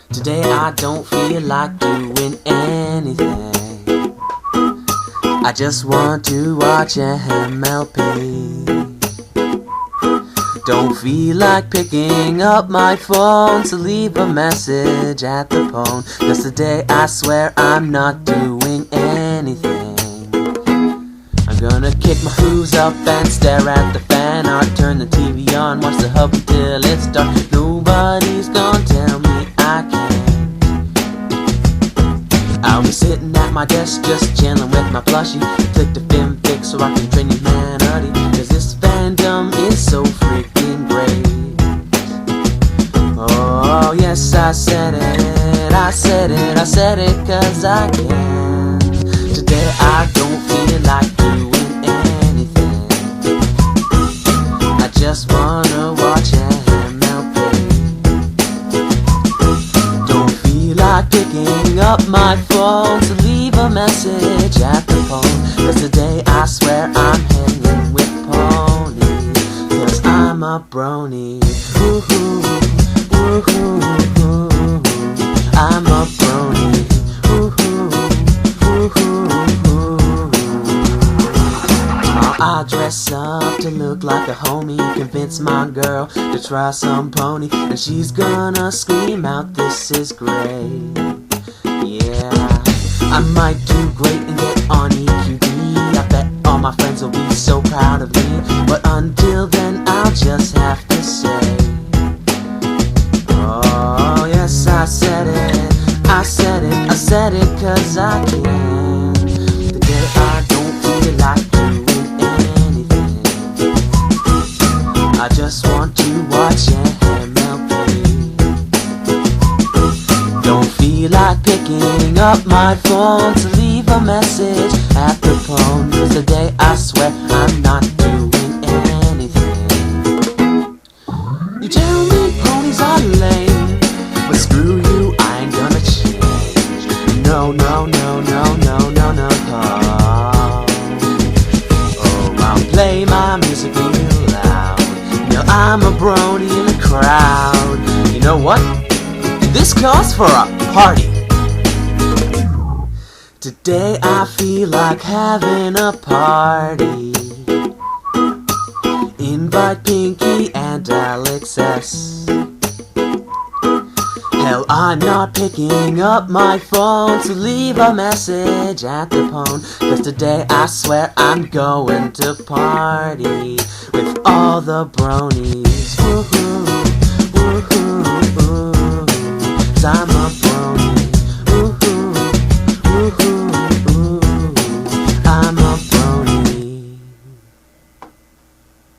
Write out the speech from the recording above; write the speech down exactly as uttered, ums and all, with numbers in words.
Today I don't feel like doing anything. I just want to watch M L P. Don't feel like picking up my phone to leave a message at the phone. Cause today I swear I'm not doing anything. I'm gonna kick my shoes up and stare at the fan, or turn the T V on, watch the hub until it's dark. Nobody's gonna tell me I can't. I'll be sitting at my desk just chilling with my plushie. Click the film fix so I can train humanity. Cause this fandom is so freaking great. Oh yes, I said it, I said it, I said it cause I can. Today I don't feel like doing anything. I just wanna watch M L P. Don't feel like picking up my phone to leave a message at the phone. Cause today I swear I'm hanging with ponies. Cause I'm a brony. Woo-hoo, woo-hoo, woo-hoo. I'm a brony. Woo-hoo, woo-hoo, woo-hoo. I'll dress up to look like a homie, convince my girl to try some pony, and she's gonna scream out, this is great. Yeah, I might do great and get on E Q D. I bet all my friends will be so proud of me. But until then I'll just have to say, oh yes, I said it, I said it, I said it cause I can. Today I don't feel like doing anything. I just want to watch M L P. Don't feel like picking up my phone to leave a message at the phone. Cause today I swear I'm not doing anything. You tell me ponies are lame, but screw you, I ain't gonna change. No, no, no, no, no, no, no. Oh, I'll play my music real loud. You know I'm a brony in the crowd. You know what? This calls for a party. Today I feel like having a party. Invite Pinky and Alex S. Hell, I'm not picking up my phone to leave a message at the phone. Cause today I swear I'm going to party with all the bronies. Woo-hoo.